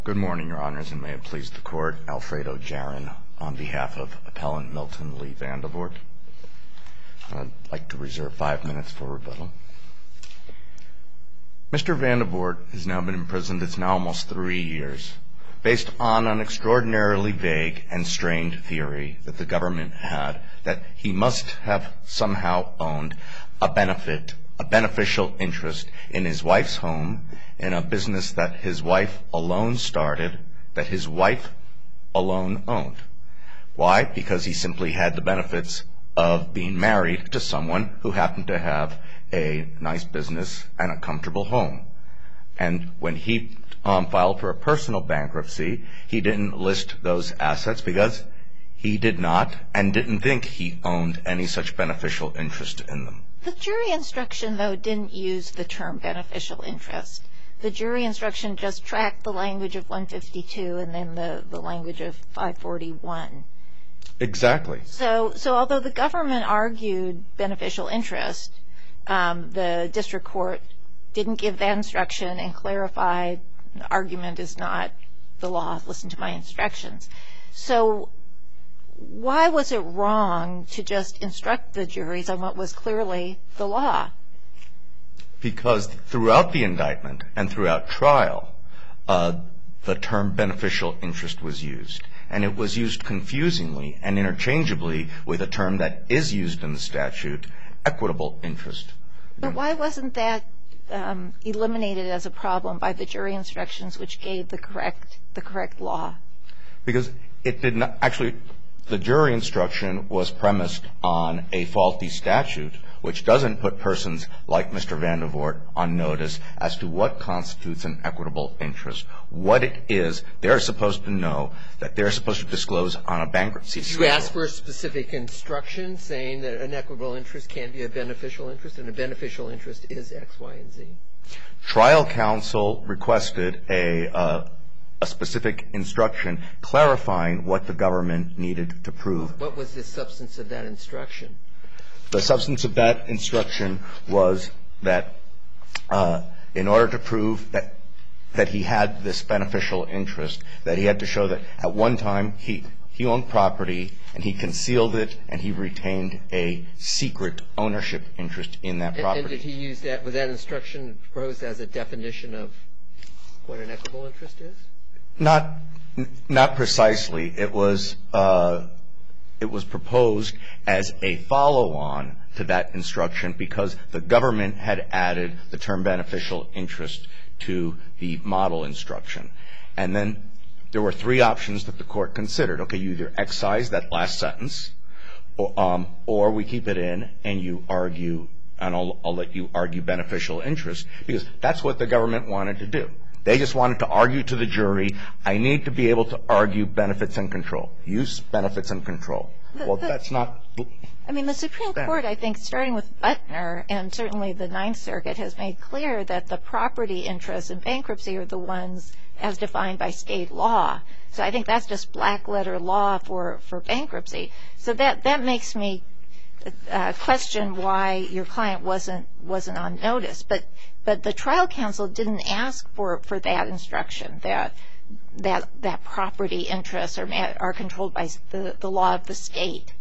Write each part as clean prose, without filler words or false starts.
Good morning, Your Honors, and may it please the Court, Alfredo Jarin on behalf of Appellant Milton Lee Vandevoort. I'd like to reserve 5 minutes for rebuttal. Mr. Vandevoort has now been imprisoned, it's now almost 3 years, based on an extraordinarily vague and strained theory that the government had that he must have somehow owned a beneficial interest in his wife's home, in a business that his wife alone started, that his wife alone owned. Why? Because he simply had the benefits of being married to someone who happened to have a nice business and a comfortable home. And when he filed for a personal bankruptcy, he didn't list those assets because he did not and didn't think he owned any such beneficial interest in them. The jury instruction, though, didn't use the term beneficial interest. The jury instruction just tracked the language of 152 and then the language of 541. Exactly. So although the government argued beneficial interest, the district court didn't give that instruction and clarified the argument is not the law, listen to my instructions. So why was it wrong to just instruct the juries on what was clearly the law? Because throughout the indictment and throughout trial, the term beneficial interest was used. And it was used confusingly and interchangeably with a term that is used in the statute, equitable interest. But why wasn't that eliminated as a problem by the jury instructions which gave the correct law? Because it did not actually. The jury instruction was premised on a faulty statute, which doesn't put persons like Mr. Vandevoort on notice as to what constitutes an equitable interest. What it is, they're supposed to know that they're supposed to disclose on a bankruptcy schedule. You asked for a specific instruction saying that an equitable interest can be a beneficial interest, and a beneficial interest is X, Y, and Z. Trial counsel requested a specific instruction clarifying what the government needed to prove. What was the substance of that instruction? The substance of that instruction was that in order to prove that he had this beneficial interest, that he had to show that at one time he owned property and he concealed it and he retained a secret ownership interest in that property. And did he use that? Was that instruction proposed as a definition of what an equitable interest is? Not precisely. It was proposed as a follow-on to that instruction because the government had added the term beneficial interest to the model instruction. And then there were 3 options that the court considered. Okay, you either excise that last sentence, or we keep it in and you argue, and I'll let you argue beneficial interest, because that's what the government wanted to do. They just wanted to argue to the jury, I need to be able to argue benefits and control. Use, benefits, and control. Well, that's not... I mean, the Supreme Court, I think, starting with Butner, and certainly the Ninth Circuit, has made clear that the property interests in bankruptcy are the ones as defined by state law. So I think that's just black-letter law for bankruptcy. So that makes me question why your client wasn't on notice. But the trial counsel didn't ask for that instruction, that property interests are controlled by the law of the state.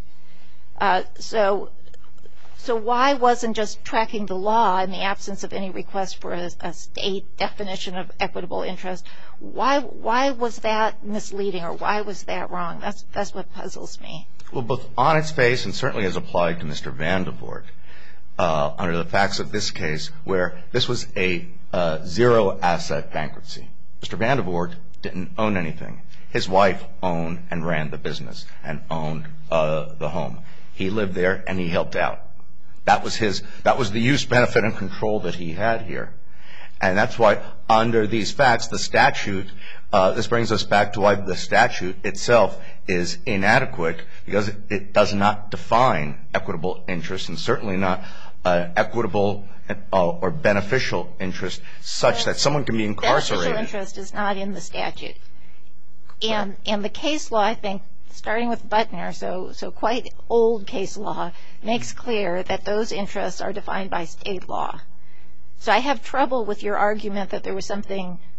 So why wasn't just tracking the law in the absence of any request for a state definition of equitable interest? Why was that misleading, or why was that wrong? That's what puzzles me. Well, both on its face and certainly as applied to Mr. Vandevoort, under the facts of this case, where this was a zero-asset bankruptcy. Mr. Vandevoort didn't own anything. His wife owned and ran the business and owned the home. He lived there and he helped out. That was the use, benefit, and control that he had here. And that's why under these facts, the statute, this brings us back to why the statute itself is inadequate, because it does not define equitable interest, and certainly not equitable or beneficial interest such that someone can be incarcerated. Beneficial interest is not in the statute. And the case law, I think, starting with Butner, so quite old case law, makes clear that those interests are defined by state law. So I have trouble with your argument that there was something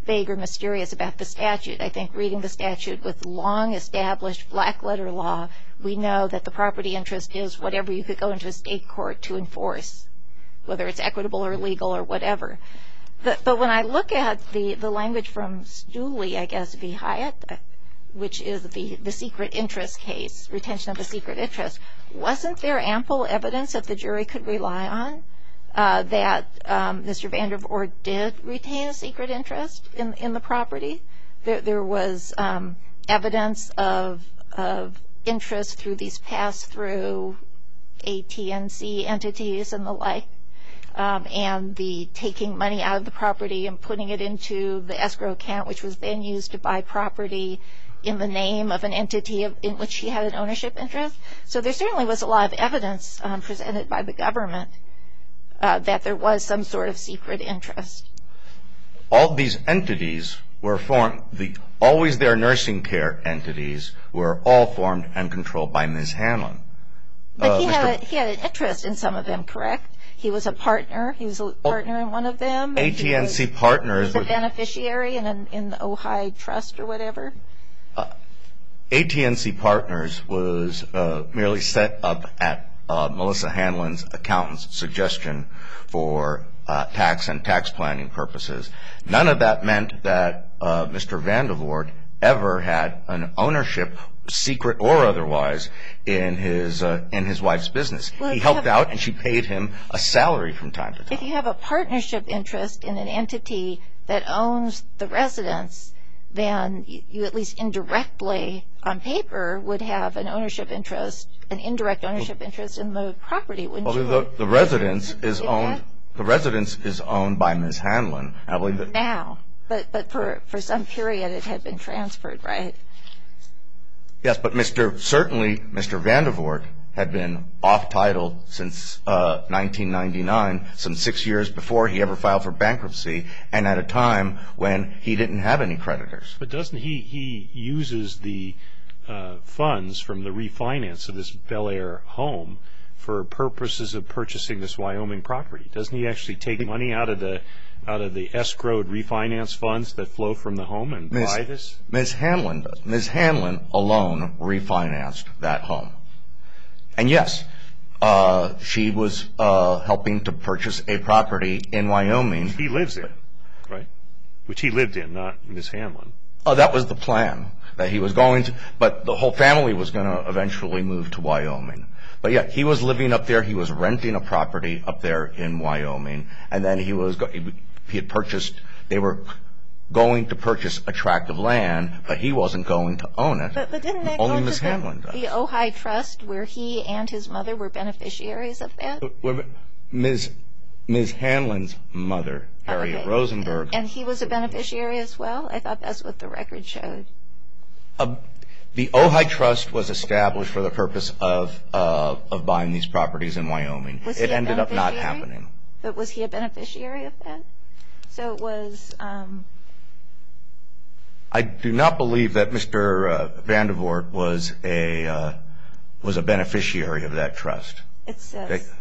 vague or mysterious about the statute. I think reading the statute with long-established black-letter law, we know that the property interest is whatever you could go into a state court to enforce, whether it's equitable or legal or whatever. But when I look at the language from Stooley, I guess, v. Hyatt, which is the secret interest case, retention of the secret interest, wasn't there ample evidence that the jury could rely on that Mr. Vandervoort did retain a secret interest in the property? There was evidence of interest through these pass-through AT&C entities and the like, and the taking money out of the property and putting it into the escrow account, which was then used to buy property in the name of an entity in which he had an ownership interest. So there certainly was a lot of evidence presented by the government that there was some sort of secret interest. All these entities were formed, always their nursing care entities were all formed and controlled by Ms. Hanlon. But he had an interest in some of them, correct? He was a partner. He was a partner in one of them. AT&C Partners. He was a beneficiary in the Ojai Trust or whatever. AT&C Partners was merely set up at Melissa Hanlon's accountant's suggestion for tax and tax planning purposes. None of that meant that Mr. Vandervoort ever had an ownership, secret or otherwise, in his wife's business. He helped out and she paid him a salary from time to time. If you have a partnership interest in an entity that owns the residence, then you at least indirectly on paper would have an ownership interest, an indirect ownership interest in the property, wouldn't you? Well, the residence is owned. The residence is owned by Ms. Hanlon. I believe that now, but for some period it had been transferred, right? Yes, but certainly Mr. Vandervoort had been off title since 1999, some 6 years before he ever filed for bankruptcy, and at a time when he didn't have any creditors. But doesn't he uses the funds from the refinance of this Bel Air home for purposes of purchasing this Wyoming property? Doesn't he actually take money out of the escrowed refinance funds that flow from the home and buy this? Ms. Hanlon does. Ms. Hanlon alone refinanced that home. And yes, she was helping to purchase a property in Wyoming. He lives in, right? Which he lived in, not Ms. Hanlon. Oh, that was the plan, that he was going to, but the whole family was going to eventually move to Wyoming. But yeah, he was living up there. He was renting a property up there in Wyoming, and then he had purchased. They were going to purchase a tract of land, but he wasn't going to own it. But didn't that Only go Ms. Hanlon does. to the Ojai Trust, where he and his mother were beneficiaries of that? Ms. Hanlon's mother, Harriet Rosenberg. And he was a beneficiary as well? I thought that's what the record showed. The Ojai Trust was established for the purpose of buying these properties in Wyoming. It ended up not happening. But was he a beneficiary of that? So it was... I do not believe that Mr. Vandervoort was a beneficiary of that trust. It says...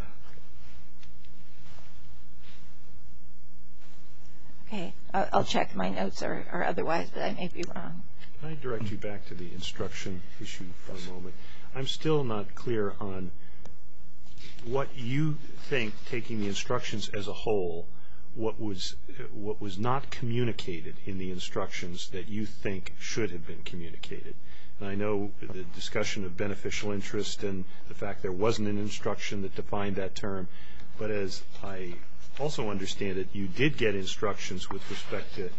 Okay, I'll check my notes or otherwise, but I may be wrong. Can I direct you back to the instruction issue for a moment? I'm still not clear on what you think, taking the instructions as a whole, what was not communicated in the instructions that you think should have been communicated. And I know the discussion of beneficial interest and the fact there wasn't an instruction that defined that term, but as I also understand it, you did get instructions with respect to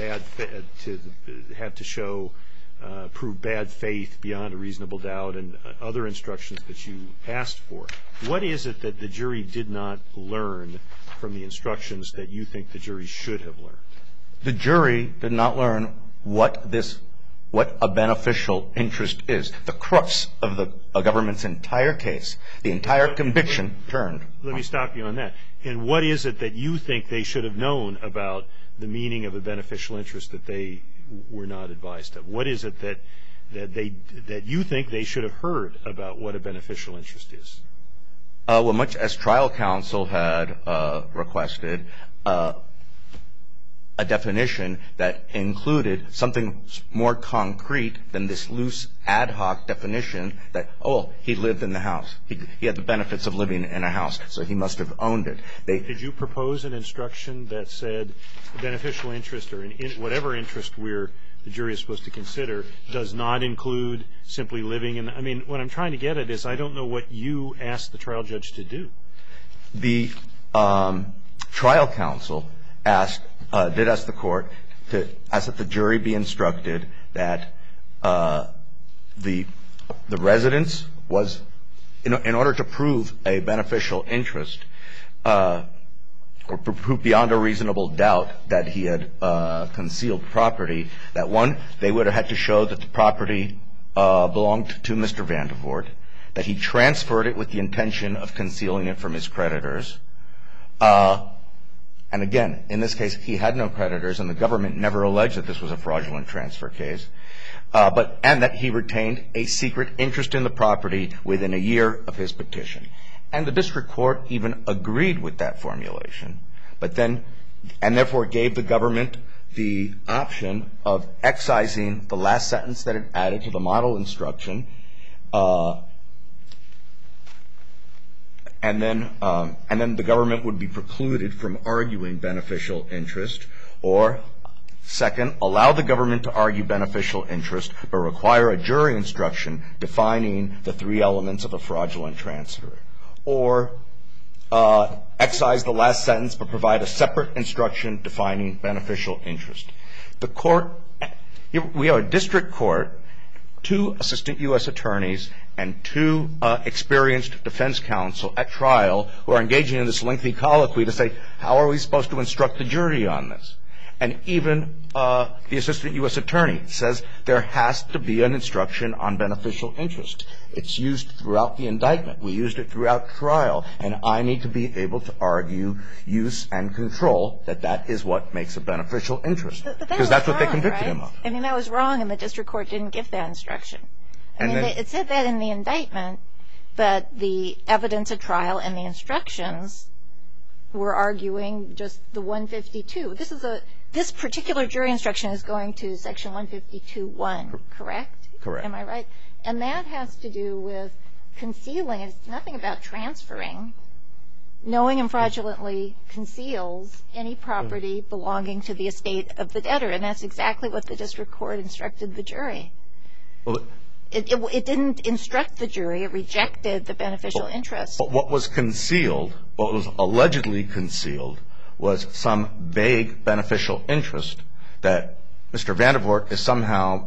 have to show, prove bad faith beyond a reasonable doubt, and other instructions that you asked for. What is it that the jury did not learn from the instructions that you think the jury should have learned? The jury did not learn what a beneficial interest is. The crux of the government's entire case, the entire conviction turned. Let me stop you on that. And what is it that you think they should have known about the meaning of a beneficial interest that they were not advised of? What is it that you think they should have heard about what a beneficial interest is? Well, much as trial counsel had requested, a a definition that included something more concrete than this loose ad hoc definition that, oh, he lived in the house. He had the benefits of living in a house, so he must have owned it. Did you propose an instruction that said beneficial interest or whatever interest the jury is supposed to consider does not include simply living in? I mean, what I'm trying to get at is I don't know what you asked the trial judge to do. The trial counsel did ask the court to ask that the jury be instructed that the residence was, in order to prove a beneficial interest, or prove beyond a reasonable doubt that he had concealed property, that one, they would have had to show that the property belonged to Mr. Vandervoort, that he transferred it with the intention of concealing it from his creditors. And again, in this case, he had no creditors, and the government never alleged that this was a fraudulent transfer case. And that he retained a secret interest in the property within a year of his petition. And the district court even agreed with that formulation, and therefore gave the government the option of excising the last sentence that it added to the model instruction, and then the government would be precluded from arguing beneficial interest, or second, allow the government to argue beneficial interest, but require a jury instruction defining the three elements of a fraudulent transfer, or excise the last sentence but provide a separate instruction defining beneficial interest. The court, we have a district court, 2 assistant U.S. attorneys, and 2 experienced defense counsel at trial who are engaging in this lengthy colloquy to say, how are we supposed to instruct the jury on this? And even the assistant U.S. attorney says there has to be an instruction on beneficial interest. It's used throughout the indictment. We used it throughout trial. And I need to be able to argue use and control that is what makes a beneficial interest. Because that's what they convicted him of. I mean, that was wrong, and the district court didn't give that instruction. I mean, it said that in the indictment, but the evidence at trial and the instructions were arguing just the 152. This particular jury instruction is going to section 152.1, correct? Correct. Am I right? And that has to do with concealing. It's nothing about transferring. Knowing and fraudulently conceals any property belonging to the estate of the debtor, and that's exactly what the district court instructed the jury. Well, it didn't instruct the jury. It rejected the beneficial interest. But what was concealed, what was allegedly concealed, was some vague beneficial interest that Mr. Vandervoort is somehow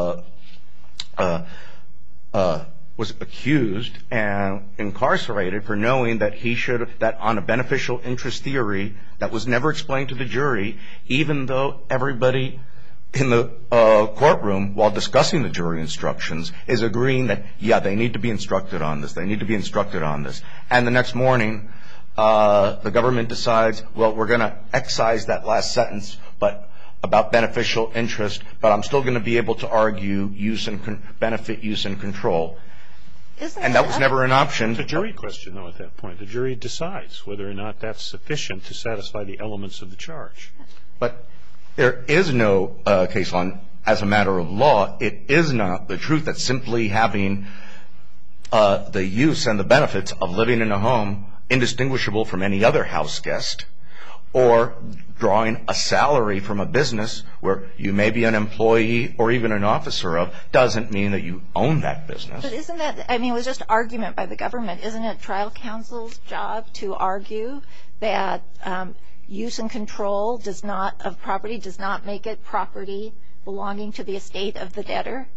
was accused and incarcerated for knowing that that on a beneficial interest theory that was never explained to the jury, even though everybody in the courtroom, while discussing the jury instructions, is agreeing that, yeah, they need to be instructed on this. They need to be instructed on this. And the next morning, the government decides, well, we're going to excise that last sentence about beneficial interest, but I'm still going to be able to argue benefit, use, and control. And that was never an option. It's a jury question, though, at that point. The jury decides whether or not that's sufficient to satisfy the elements of the charge. But there is no case on, as a matter of law, it is not the truth that simply having the use and the benefits of living in a home indistinguishable from any other house guest, or drawing a salary from a business where you may be an employee or even an officer of, doesn't mean that you own that business. But isn't that, I mean, it was just argument by the government. Isn't it trial counsel's job to argue that use and control of property does not make it property belonging to the estate of the debtor?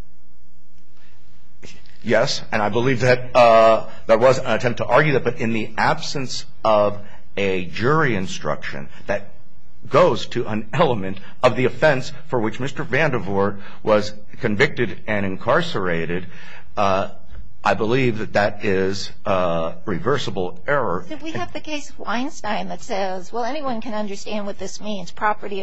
Yes, and I believe that there was an attempt to argue that, but in the absence of a jury instruction that goes to an element of the offense for which Mr. Vandervoort was convicted and incarcerated, I believe that is reversible error. So we have the case of Weinstein that says, well, anyone can understand what this means, property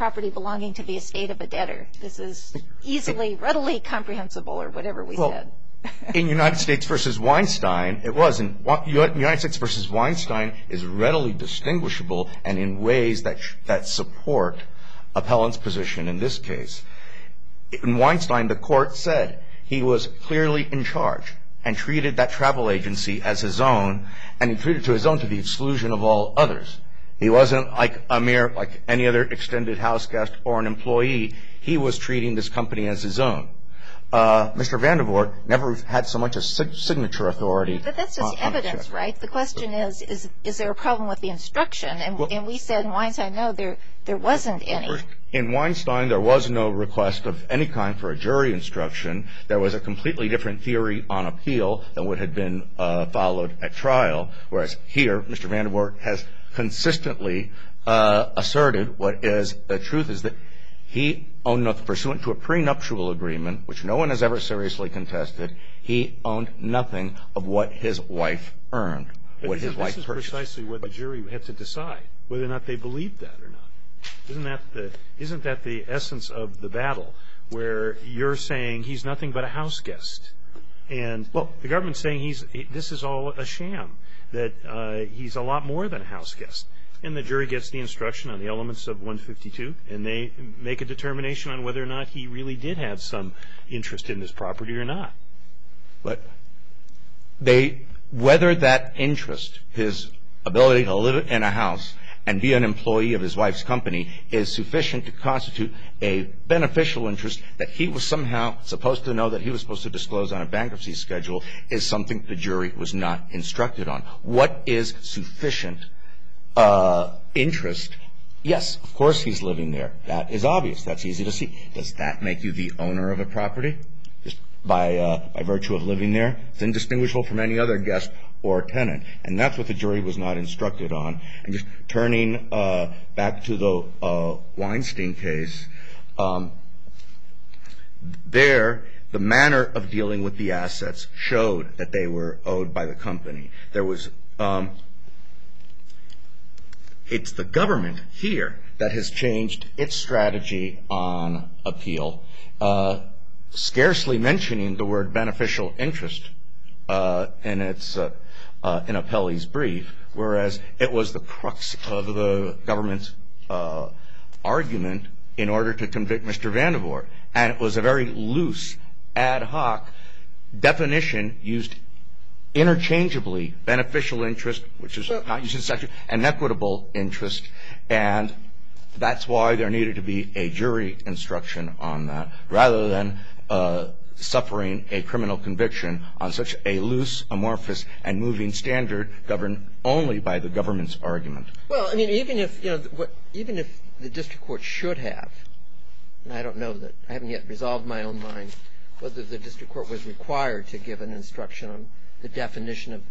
belonging to the estate of a debtor. This is easily, readily comprehensible, or whatever we said. In United States v. Weinstein, it wasn't. United States v. Weinstein is readily distinguishable and in ways that support appellant's position in this case. In Weinstein, the court said he was clearly in charge and treated that travel agency as his own, and he treated it to his own to the exclusion of all others. He wasn't like any other extended house guest or an employee. He was treating this company as his own. Mr. Vandervoort never had so much as signature authority. But that's just evidence, right? The question is there a problem with the instruction? And we said in Weinstein, no, there wasn't any. In Weinstein, there was no request of any kind for a jury instruction. There was a completely different theory on appeal than what had been followed at trial, whereas here, Mr. Vandervoort has consistently asserted what is the truth is that he owned nothing pursuant to a prenuptial agreement, which no one has ever seriously contested. He owned nothing of what his wife earned, what his wife purchased. This is precisely what the jury had to decide, whether or not they believed that or not. Isn't that the essence of the battle, where you're saying he's nothing but a house guest, and the government's saying this is all a sham, that he's a lot more than a house guest? And the jury gets the instruction on the elements of 152, and they make a determination on whether or not he really did have some interest in this property or not. But whether that interest, his ability to live in a house and be an employee of his wife's company, is sufficient to constitute a beneficial interest that he was somehow supposed to know that he was supposed to disclose on a bankruptcy schedule, is something the jury was not instructed on. What is sufficient interest? Yes, of course he's living there. That is obvious. That's easy to see. Does that make you the owner of a property? Just by virtue of living there? It's indistinguishable from any other guest or tenant. And that's what the jury was not instructed on. And just turning back to the Weinstein case, there, the manner of dealing with the assets showed that they were owed by the company. There was it's the government here that has changed its strategy on appeal, scarcely mentioning the word beneficial interest in its in Appellee's brief, whereas it was the crux of the government's argument in order to convict Mr. Vandervoort. And it was a very loose, ad hoc definition used interchangeably, beneficial interest, which is not used in statute, and equitable interest. And that's why there needed to be a jury instruction on that, rather than suffering a criminal conviction on such a loose, amorphous, and moving standard governed only by the government's argument. Well, I mean, even if the district court should have, and I don't know that, I haven't yet resolved my own mind whether the district court was required to give an instruction on the definition of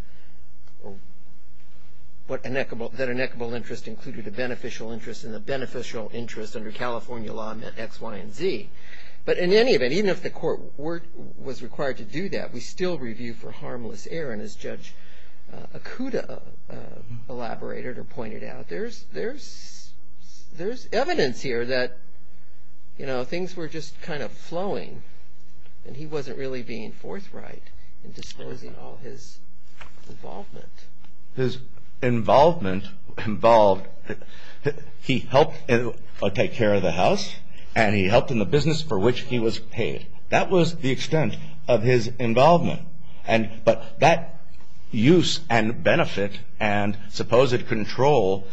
what an equitable interest included a beneficial interest, and the beneficial interest under California law meant X, Y, and Z. But in any event, even if the court was required to do that, we still review for harmless error. And as Judge Akuta elaborated or pointed out, there's evidence here that, you know, things were just kind of flowing, and he wasn't really being forthright in disclosing all his involvement. His involvement involved, he helped take care of the house, and he helped in the business for which he was paid. That was the extent of his involvement. But that use and benefit and supposed control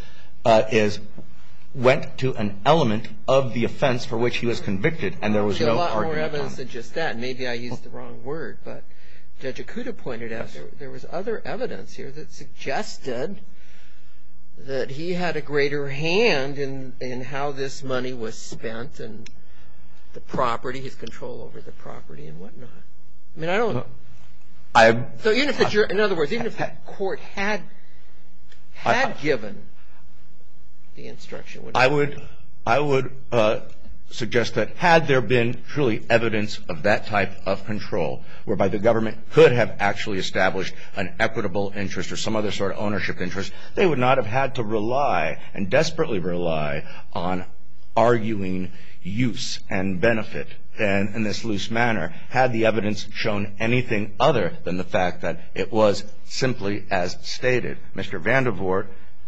went to an element of the offense for which he was convicted, and there was no argument. There's a lot more evidence than just that. Maybe I used the wrong word, but Judge Akuta pointed out there was other evidence here that suggested that he had a greater hand in how this money was spent and the property, his control over the property and whatnot. I mean, I don't. So even if in other words, even if the court had given the instruction, I would suggest that had there been truly evidence of that type of control, whereby the government could have actually established an equitable interest or some other sort of ownership interest, they would not have had to rely and desperately rely on arguing, use and benefit in this loose manner had the evidence shown anything other than the fact that it was simply as stated. Mr. Vandervoort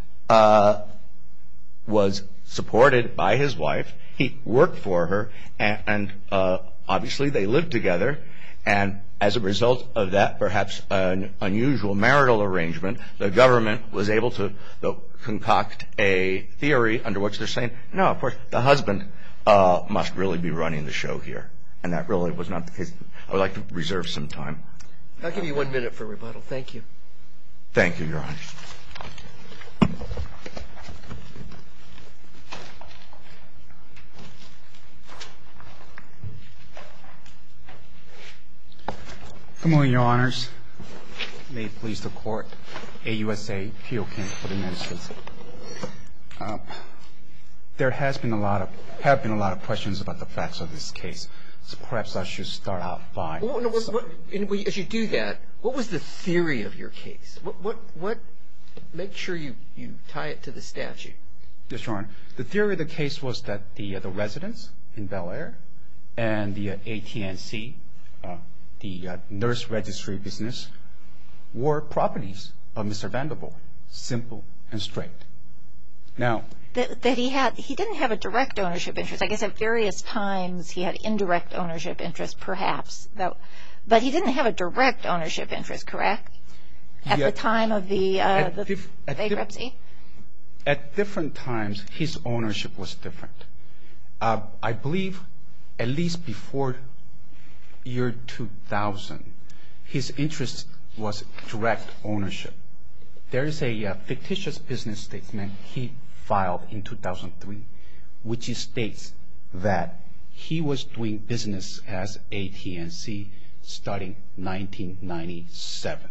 was supported by his wife. He worked for her, and obviously they lived together. And as a result of that, perhaps an unusual marital arrangement, the government was able to concoct a theory under which they're saying, no, of course, the husband must really be running the show here. And that really was not the case. I would like to reserve some time. I'll give you 1 minute for rebuttal. Thank you. Thank you, Your Honor. Good morning, Your Honors. May it please the Court. AUSA Pio Kim for the United States. There have been a lot of questions about the facts of this case. So perhaps I should start out by. As you do that, what was the theory of your case? What? Make sure you tie it to the statute. Yes, Your Honor. The theory of the case was that the residence in Bel Air and the AT&C, the nurse registry business, were properties of Mr. Vandervoort. Simple and straight. Now, that he didn't have a direct ownership interest. I guess at various times he had indirect ownership interest, perhaps. But he didn't have a direct ownership interest, correct? At the time of the bankruptcy? At different times, his ownership was different. I believe at least before year 2000, his interest was direct ownership. There is a fictitious business statement he filed in 2003, which states that he was doing business as AT&C starting 1997.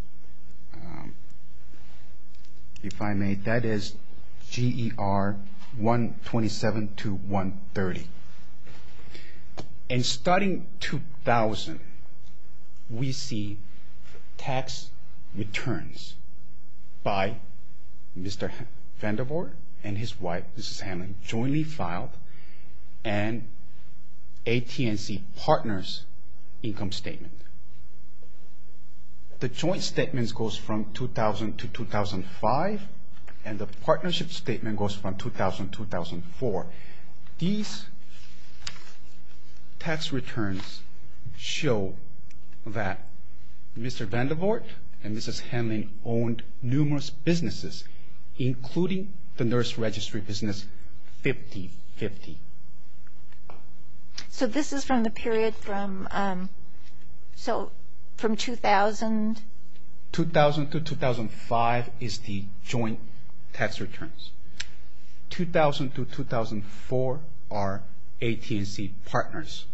If I may, that is GER 127 to 130. And starting 2000, we see tax returns by Mr. Vandervoort and his wife, Mrs. Hanlon, jointly filed, and AT&C partners' income statement. The joint statements goes from 2000 to 2005, and the partnership statement goes from 2000 to 2004. These tax returns show that Mr. Vandervoort and Mrs. Hanlon owned numerous businesses, including the nurse registry business 50/50. So this is from the period from 2000? 2000 to 2005 is the joint tax returns. 2000 to 2004 are AT&C partners.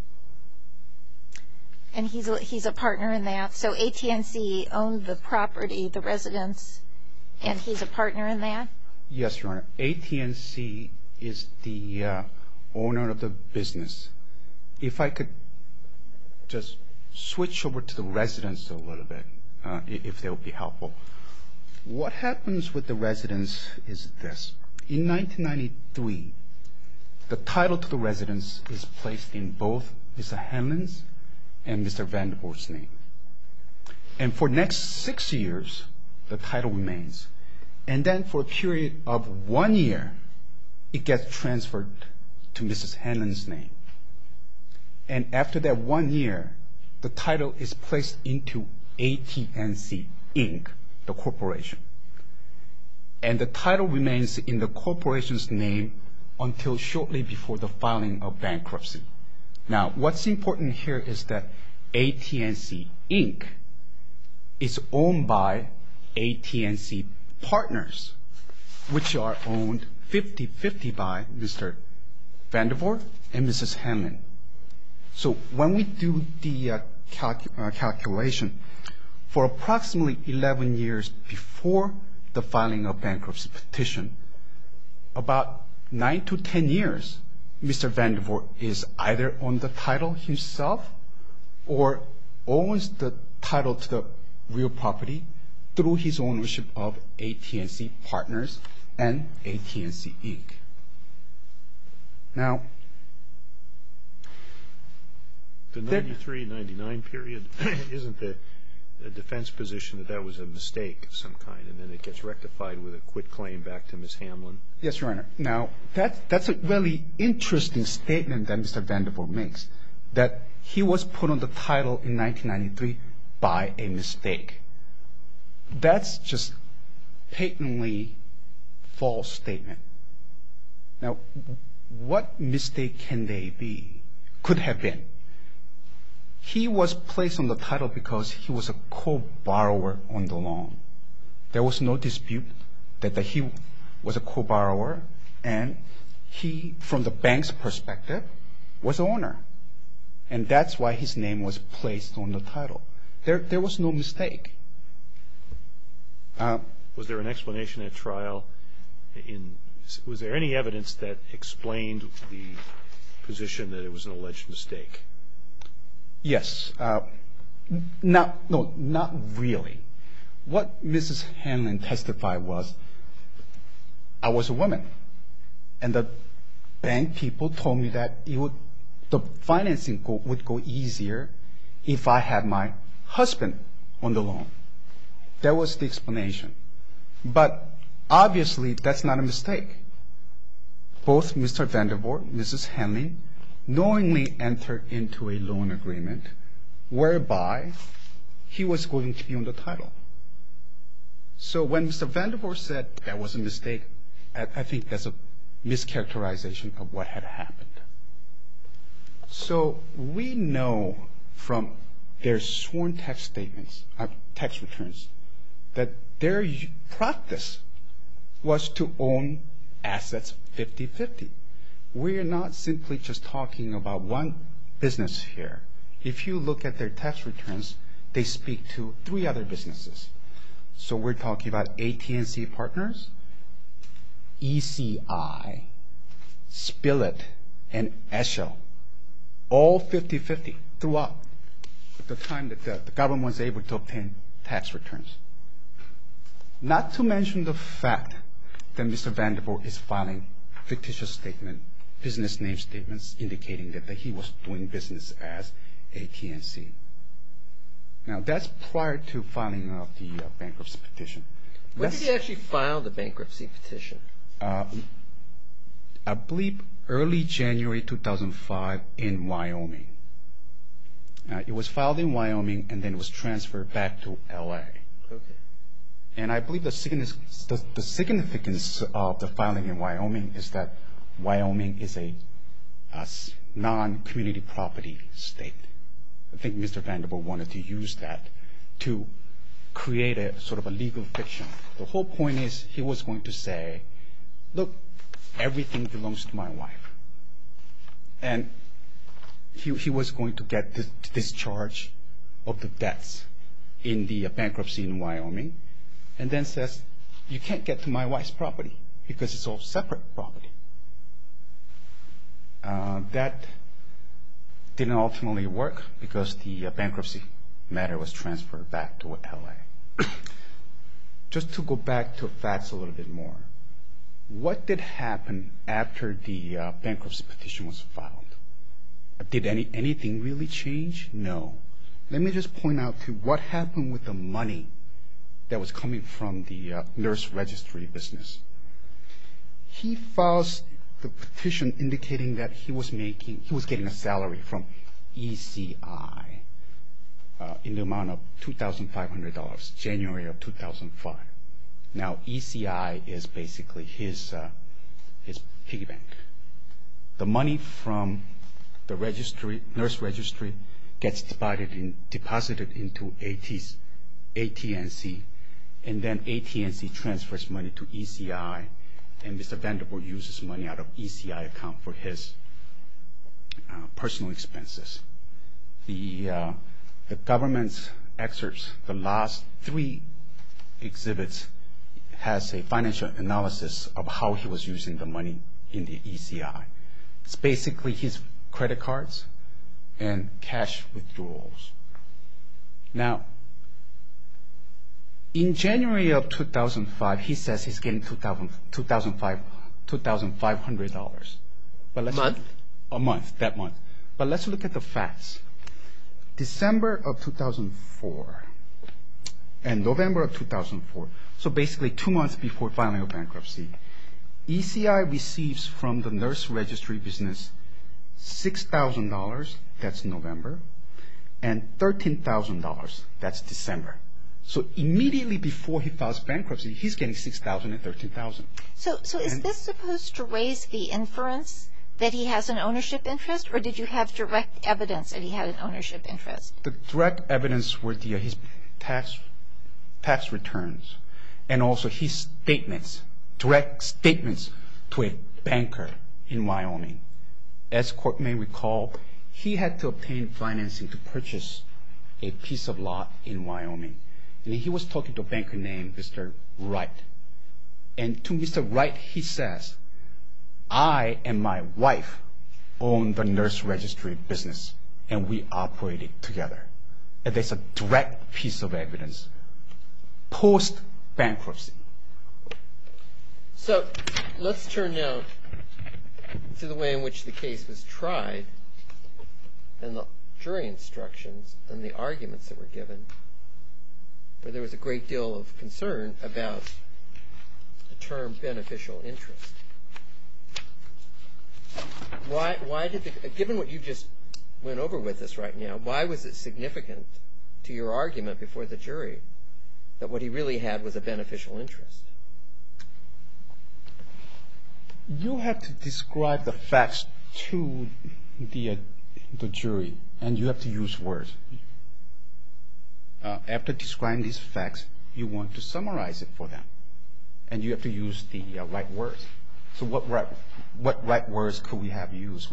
And he's a partner in that. So AT&C owned the property, the residence, and he's a partner in that? Yes, Your Honor. AT&C is the owner of the business. If I could just switch over to the residence a little bit, if that would be helpful. What happens with the residence is this. In 1993, the title to the residence is placed in both Mr. Hanlon's and Mr. Vandervoort's name. And for the next 6 years, the title remains. And then for a period of 1 year, it gets transferred to Mrs. Hanlon's name. And after that 1 year, the title is placed into AT&C Inc., the corporation. And the title remains in the corporation's name until shortly before the filing of bankruptcy. Now, what's important here is that AT&C Inc. is owned by AT&C Partners, which are owned 50/50 by Mr. Vandervoort and Mrs. Hanlon. So when we do the calculation, for approximately 11 years before the filing of bankruptcy petition, about 9 to 10 years, Mr. Vandervoort is either on the title himself or owns the title to the real property through his ownership of AT&C Partners and AT&C Inc. Now, The 93-99 period, isn't the defense position that was a mistake of some kind, and then it gets rectified with a quit claim back to Ms. Hamlin? Yes, Your Honor. Now, that's a really interesting statement that Mr. Vandervoort makes, that he was put on the title in 1993 by a mistake. That's just patently false statement. Now, what mistake can they be? Could have been. He was placed on the title because he was a co-borrower on the loan. There was no dispute that he was a co-borrower, and he, from the bank's perspective, was the owner. And that's why his name was placed on the title. There was no mistake. Was there an explanation at trial? Was there any evidence that explained the position that it was an alleged mistake? Yes. Not really. What Mrs. Hamlin testified was, I was a woman, and the bank people told me that the financing would go easier if I had my husband on the loan. That was the explanation. But obviously, that's not a mistake. Both Mr. Vandervoort and Mrs. Hamlin knowingly entered into a loan agreement whereby he was going to be on the title. So when Mr. Vandervoort said that was a mistake, I think that's a mischaracterization of what had happened. So we know from their sworn tax statements, tax returns, that their practice was to own assets 50-50. We're not simply just talking about one business here. If you look at their tax returns, they speak to 3 other businesses. So we're talking about AT&C Partners, ECI, Spillet, and Eshel, all 50-50 throughout the time that the government was able to obtain tax returns. Not to mention the fact that Mr. Vandervoort is filing fictitious statement, business name statements indicating that he was doing business as AT&C. Now, that's prior to filing of the bankruptcy petition. When did he actually file the bankruptcy petition? I believe early January 2005 in Wyoming. It was filed in Wyoming, and then it was transferred back to L.A. Okay. And I believe the significance of the filing in Wyoming is that Wyoming is a non-community property state. I think Mr. Vandervoort wanted to use that to create a sort of a legal fiction. The whole point is he was going to say, look, everything belongs to my wife. And he was going to get this discharge of the debts in the bankruptcy in Wyoming, and then says, you can't get to my wife's property because it's all separate property. That didn't ultimately work because the bankruptcy matter was transferred back to L.A. Just to go back to facts a little bit more, what did happen after the bankruptcy petition was filed? Did anything really change? No. Let me just point out to what happened with the money that was coming from the nurse registry business. He files the petition indicating that he was getting a salary from ECI in the amount of $2,500, January of 2005. Now, ECI is basically his piggy bank. The money from the nurse registry gets deposited into AT&C, and then AT&C transfers money to ECI, and Mr. Vandervoort uses money out of ECI account for his personal expenses. The government's excerpts, the last 3 exhibits, has a financial analysis of how he was using the money in the ECI. It's basically his credit cards and cash withdrawals. Now, in January of 2005, he says he's getting $2,500. A month? A month, that month. But let's look at the facts. December of 2004 and November of 2004, so basically 2 months before filing a bankruptcy, ECI receives from the nurse registry business $6,000, that's November, and $13,000, that's December. So immediately before he files bankruptcy, he's getting $6,000 and $13,000. So is this supposed to raise the inference that he has an ownership interest, or did you have direct evidence that he had an ownership interest? The direct evidence were his tax returns and also his statements, direct statements to a banker in Wyoming. As court may recall, he had to obtain financing to purchase a piece of lot in Wyoming. And he was talking to a banker named Mr. Wright. And to Mr. Wright, he says, I and my wife own the nurse registry business, and we operate it together. And there's a direct piece of evidence post-bankruptcy. So let's turn now to the way in which the case was tried and the jury instructions and the arguments that were given, where there was a great deal of concern about the term beneficial interest. Why did given what you just went over with us right now, why was it significant to your argument before the jury that what he really had was a beneficial interest? You have to describe the facts to the jury, and you have to use words. After describing these facts, you want to summarize it for them, and you have to use the right words. So what right words could we have used?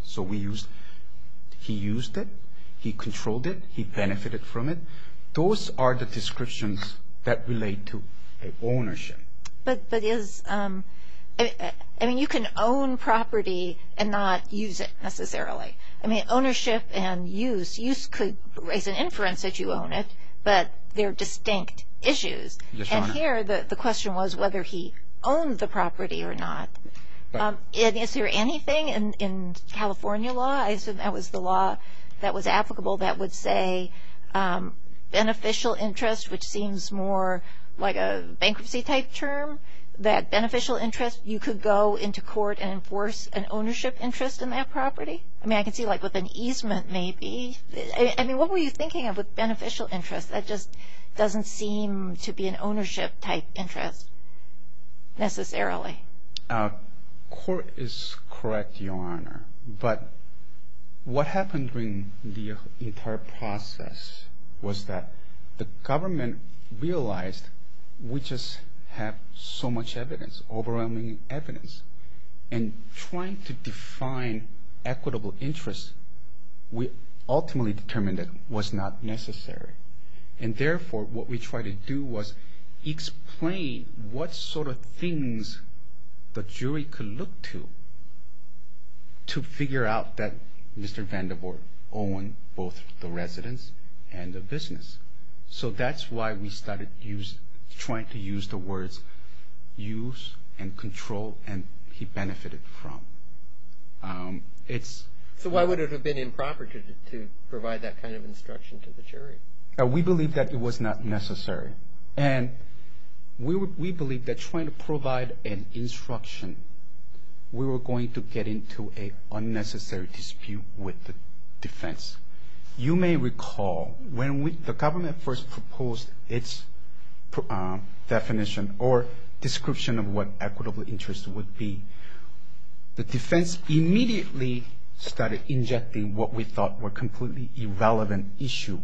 He used it, he controlled it, he benefited from it. Those are the descriptions that relate to ownership. But is I mean, you can own property and not use it necessarily. I mean, ownership and use could raise an inference that you own it, but they're distinct issues. Yes, Your and Honor. here the question was whether he owned the property or not. Right. And is there anything in California law, I assume that was the law that was applicable, that would say beneficial interest, which seems more like a bankruptcy type term, that beneficial interest, you could go into court and enforce an ownership interest in that property? I mean, I can see like with an easement maybe. I mean, what were you thinking of with beneficial interest? That just doesn't seem to be an ownership type interest necessarily. Court is correct, Your Honor. But what happened during the entire process was that the government realized we just have so much evidence, overwhelming evidence. And trying to define equitable interest, we ultimately determined that was not necessary. And therefore, what we tried to do was explain what sort of things the jury could look to figure out that Mr. Vandervoort owned both the residence and the business. So that's why we started trying to use the words use and control, and he benefited from. So why would it have been improper to provide that kind of instruction to the jury? We believe that it was not necessary. And we believe that trying to provide an instruction, we were going to get into an unnecessary dispute with the defense. You may recall when the government first proposed its definition or description of what equitable interest would be, the defense immediately started injecting what we thought were completely irrelevant issues.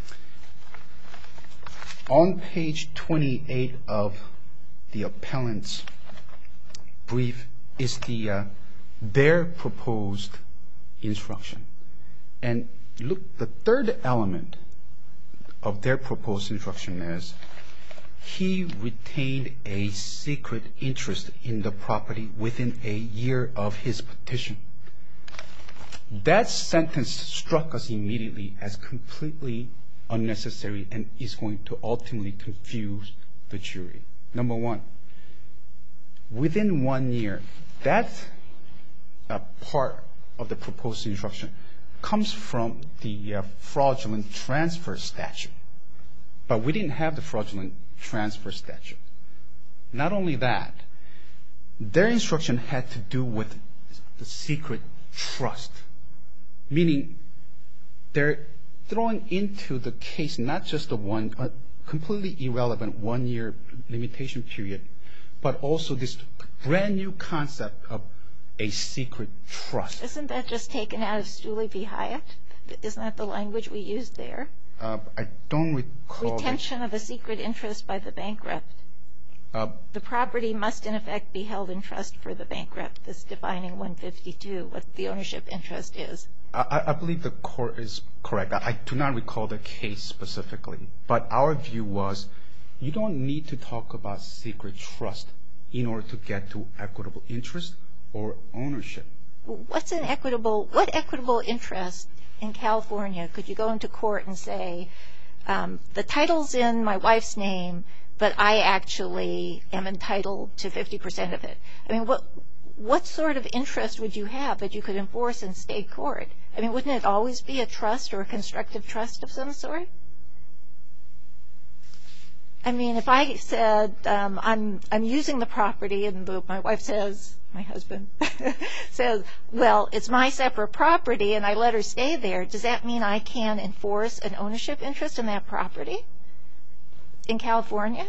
On page 28 of the appellant's brief is their proposed instruction. And look, the third element of their proposed instruction is he retained a secret interest in the property within a year of his petition. That sentence struck us immediately as completely unnecessary and is going to ultimately confuse the jury. Number one, within 1 year, that's a part of the proposed instruction comes from the fraudulent transfer statute. But we didn't have the fraudulent transfer statute. Not only that, their instruction had to do with the secret trust, meaning they're throwing into the case not just a completely irrelevant 1-year limitation period, but also this brand new concept of a secret trust. Isn't that just taken out of Stooley v. Hyatt? Isn't that the language we used there? I don't recall. Retention of a secret interest by the bankrupt. The property must, in effect, be held in trust for the bankrupt. This defining 152, what the ownership interest is. I believe the court is correct. I do not recall the case specifically. But our view was you don't need to talk about secret trust in order to get to equitable interest or ownership. What equitable interest in California could you go into court and say, the title's in my wife's name, but I actually am entitled to 50% of it? I mean, what sort of interest would you have that you could enforce in state court? I mean, wouldn't it always be a trust or a constructive trust of some sort? I mean, if I said I'm using the property and my wife says, my husband says, well, it's my separate property and I let her stay there, does that mean I can enforce an ownership interest in that property in California?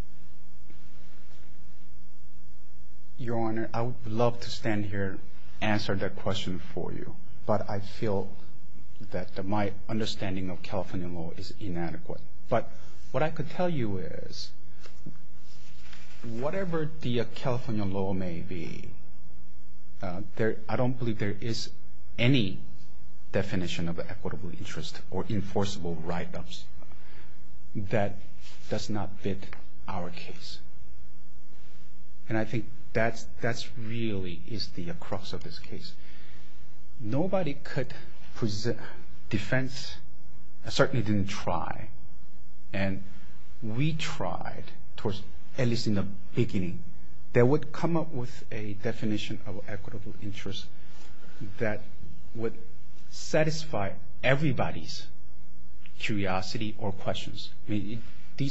Your Honor, I would love to stand here and answer that question for you, but I feel that my understanding of California law is inadequate. But what I could tell you is, whatever the California law may be, I don't believe there is any definition of equitable interest or enforceable write-ups that does not fit our case. And I think that's really is the crux of this case. Nobody could present defense. I certainly didn't try. And we tried, towards, at least in the beginning, that would come up with a definition of equitable interest that would satisfy everybody's curiosity or questions. I mean,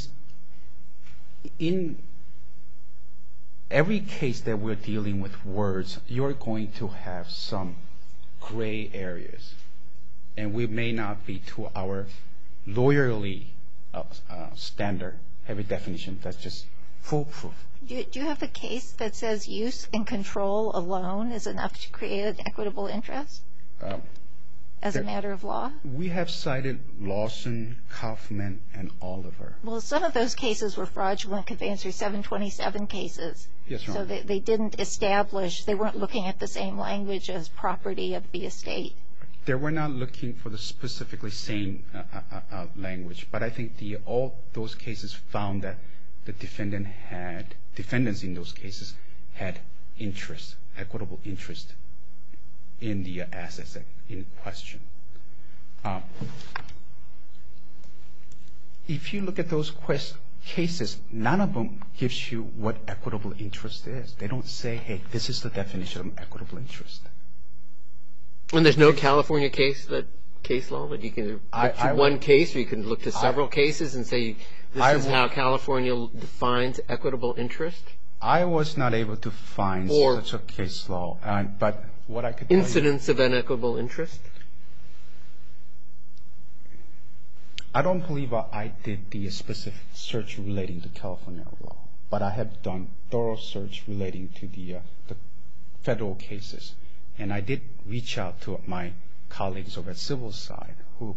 in every case that we're dealing with words, you're going to have some gray areas. And we may not be to our lawyerly standard have a definition that's just foolproof. Do you have a case that says use and control alone is enough to create an equitable interest as a matter of law? We have cited Lawson, Kaufman, and Oliver. Well, some of those cases were fraudulent conveyance or 727 cases. Yes, Your Honor. So they didn't establish, they weren't looking at the same language as property of the estate. They were not looking for the specifically same language, but I think all those cases found that the defendants in those cases had interest, equitable interest in the assets in question. If you look at those cases, none of them gives you what equitable interest is. They don't say, hey, this is the definition of equitable interest. And there's no California case law that you can look to one case, or you can look to several cases and say this is how California defines equitable interest? I was not able to find such a case law, but what I could tell you... Incidents of inequitable interest? I don't believe I did the specific search relating to California law, but I have done thorough search relating to the federal cases. And I did reach out to my colleagues over at civil side who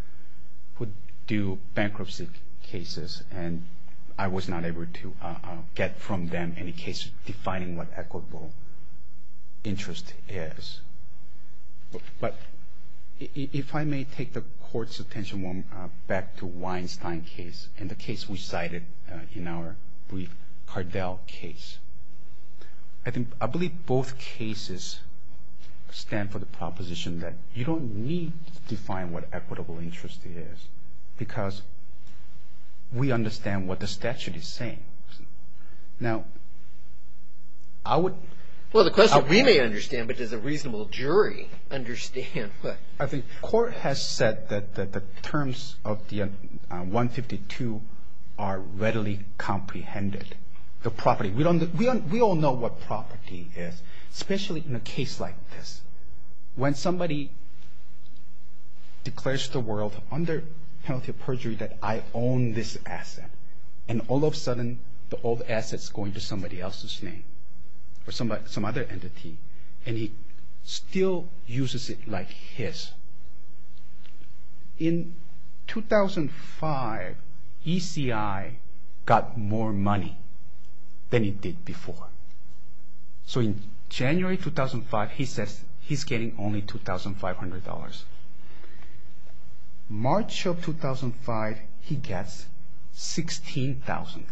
do bankruptcy cases, and I was not able to get from them any case defining what equitable interest is. But if I may take the court's attention back to Weinstein case and the case we cited in our brief Cardell case, I believe both cases stand for the proposition that you don't need to define what equitable interest is because we understand what the statute is saying. Now, Well, the question we may understand, but does a reasonable jury understand what? I think court has said that the terms of the 152 are readily comprehended. The property. We all know what property is, especially in a case like this. When somebody declares to the world under penalty of perjury that I own this asset, and all of a sudden the old asset's going to somebody else's name or some other entity, and he still uses it like his. In 2005, ECI got more money than it did before. So in January 2005, he says he's getting only $2,500. March of 2005, he gets $16,000.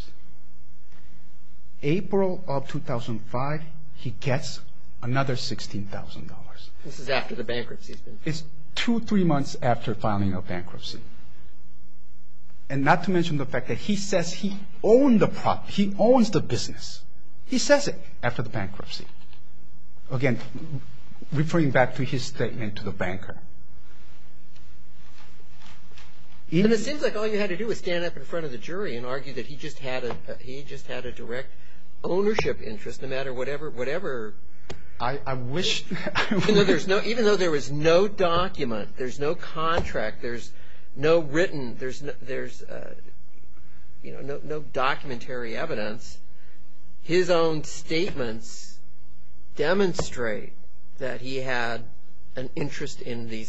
April of 2005, he gets another $16,000. This is after the bankruptcy's been filed. It's 2-3 months after filing a bankruptcy. And not to mention the fact that he says he owned the property, he owns the business. He says it after the bankruptcy. Again, referring back to his statement to the banker. And it seems like all you had to do was stand up in front of the jury and argue that he just had a direct ownership interest, no matter whatever. I wish. Even though there was no document, there's no contract, there's no written, no documentary evidence. His own statements demonstrate that he had an interest in the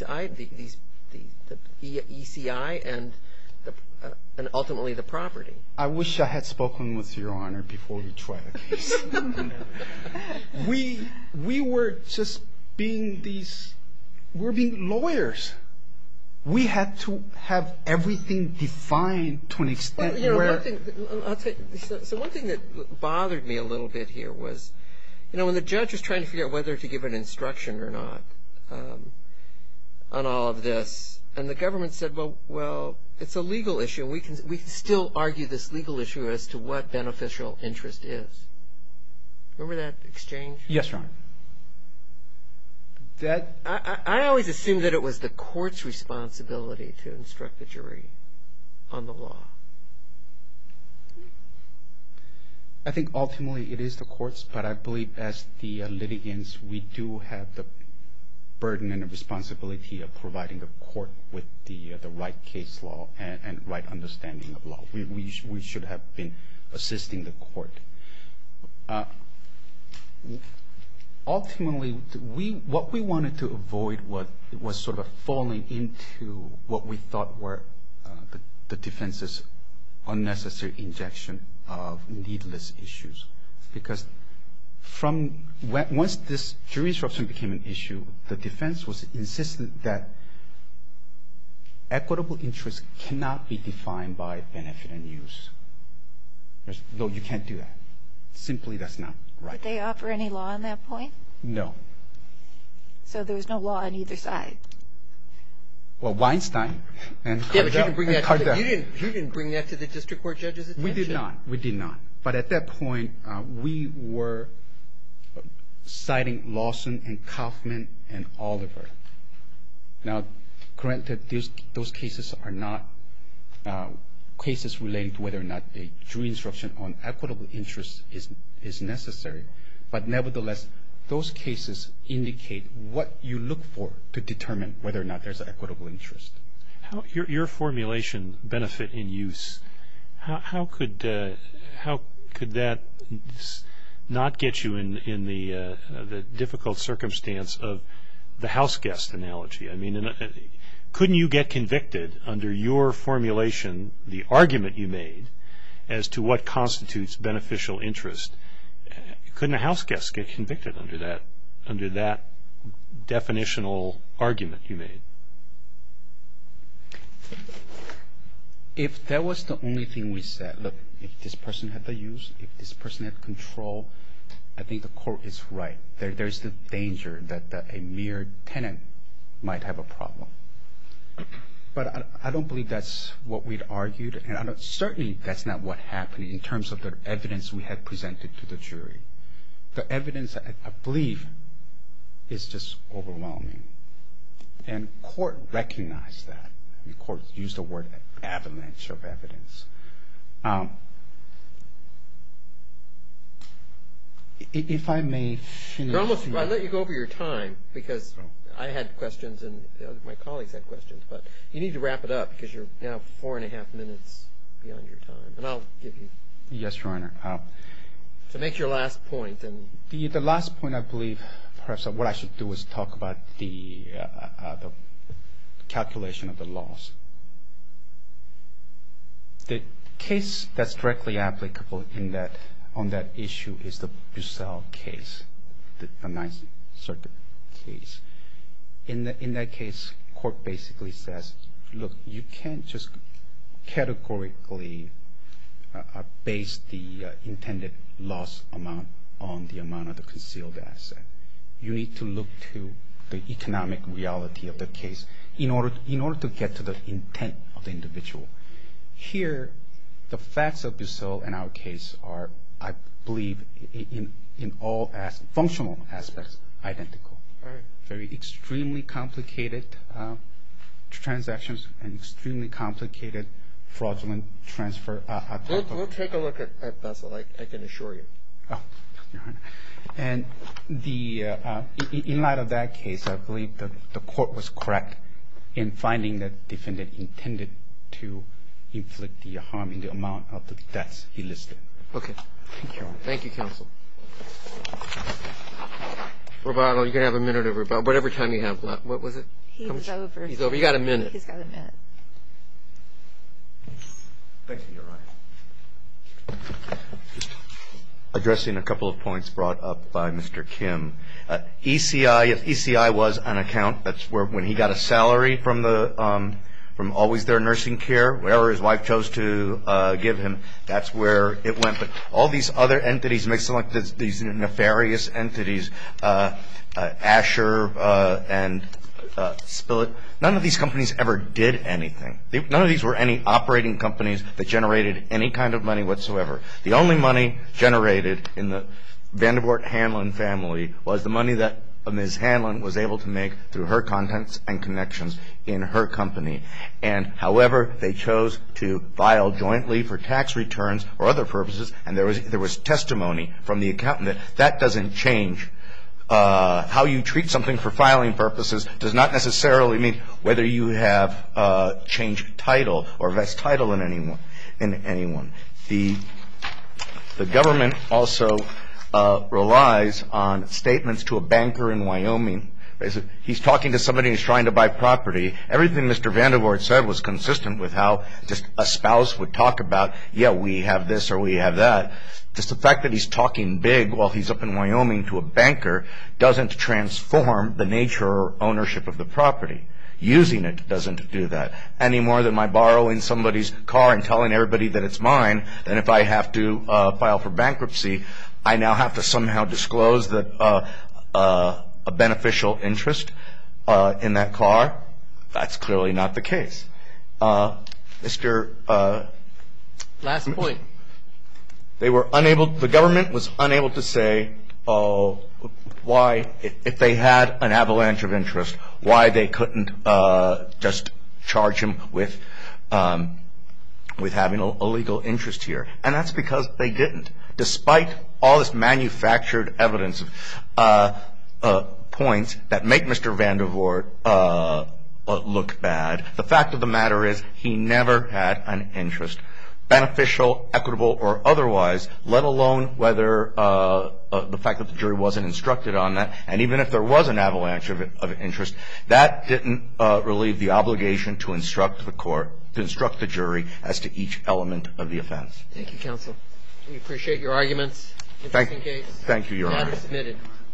ECI and ultimately the property. I wish I had spoken with Your Honor before we tried the case. We were just being being lawyers. We had to have everything defined to an extent where. One thing that bothered me a little bit here was, when the judge was trying to figure out whether to give an instruction or not on all of this, and the government said, well, it's a legal issue, and we can still argue this legal issue as to what beneficial interest is. Remember that exchange? Yes, Your Honor. I always assumed that it was the court's responsibility to instruct the jury on the law. I think ultimately it is the court's, but I believe as the litigants, we do have the burden and the responsibility of providing the court with the right case law and right understanding of law. We should have been assisting the court. Ultimately, what we wanted to avoid was sort of falling into what we thought were the defense's unnecessary injection of needless issues. Because once this jury instruction became an issue, the defense was insistent that equitable interest cannot be defined by benefit and use. No, you can't do that. Simply, that's not right. Did they offer any law on that point? No. So there was no law on either side? Well, Weinstein and Cardell. Yeah, but you didn't bring that to the district court judge's attention. We did not. But at that point, we were citing Lawson and Kaufman and Oliver. Now, granted, those cases are not cases relating to whether or not a jury instruction on equitable interest is necessary. But nevertheless, those cases indicate what you look for to determine whether or not there's an equitable interest. Your formulation, benefit in use, how could that not get you in the difficult circumstance of the house guest analogy? I mean, couldn't you get convicted under your formulation, the argument you made, as to what constitutes beneficial interest? Couldn't a house guest get convicted under that definitional argument you made? If that was the only thing we said, look, if this person had the use, if this person had control, I think the court is right. There's the danger that a mere tenant might have a problem. But I don't believe that's what we'd argued, and certainly that's not what happened in terms of the evidence we had presented to the jury. the evidence, I believe, is just overwhelming. And court recognized that. The court used the word avalanche of evidence. If I may finish. I let you go over your time because I had questions and my colleagues had questions, but you need to wrap it up because you're now 4.5 minutes beyond your time, and I'll give you. Yes, Your Honor. So make your last point. And the last point, I believe, perhaps what I should do is talk about the calculation of the loss. The case that's directly applicable on that issue is the Bussell case, the Ninth Circuit case. In that case, court basically says, look, you can't just categorically base the intended loss amount on the amount of the concealed asset. You need to look to the economic reality of the case in order to get to the intent of the individual. Here, the facts of Bussell in our case are, I believe, in all functional aspects, identical. right. Very extremely complicated transactions and extremely complicated fraudulent transfer. We'll take a look at Bussell, I can assure you. Oh, Your Honor. And in light of that case, I believe the court was correct in finding that the defendant intended to inflict the harm in the amount of the debts he listed. Okay. Thank you, Your Honor. Thank you, counsel. Rebuttal, you can have a minute of rebuttal, whatever time you have left. What was it? He was over. He's over. You got a minute. He's got a minute. Thank you, Your Honor. Just addressing a couple of points brought up by Mr. Kim. ECI was an account that's where when he got a salary from Always There Nursing Care, wherever his wife chose to give him, that's where it went. But all these other entities, mixing like these nefarious entities, Asher and Spillet, none of these companies ever did anything. None of these were any operating companies that generated any kind of money whatsoever. The only money generated in the Vandervoort Hanlon family was the money that Ms. Hanlon was able to make through her contacts and connections in her company. And however they chose to file jointly for tax returns or other purposes, and there was testimony from the accountant that doesn't change. How you treat something for filing purposes does not necessarily mean whether you have changed title or vest title in anyone. The government also relies on statements to a banker in Wyoming. He's talking to somebody who's trying to buy property. Everything Mr. Vandervoort said was consistent with how just a spouse would talk about, yeah, we have this or we have that. Just the fact that he's talking big while he's up in Wyoming to a banker doesn't transform the nature or ownership of the property. Using it doesn't do that any more than my borrowing somebody's car and telling everybody that it's mine. And if I have to file for bankruptcy, I now have to somehow disclose that a beneficial interest in that car. That's clearly not the case. Last point. The government was unable to say why, if they had an avalanche of interest, why they couldn't just charge him with having a legal interest here. And that's because they didn't. Despite all this manufactured evidence of points that make Mr. Vandervoort look bad, the fact of the matter is he never had an interest, beneficial, equitable, or otherwise, let alone whether the fact that the jury wasn't instructed on that. And even if there was an avalanche of interest, that didn't relieve the obligation to instruct the court, to instruct the jury as to each element of the offense. Thank you, counsel. We appreciate your arguments. Thank you, Your Honor. Matter submitted.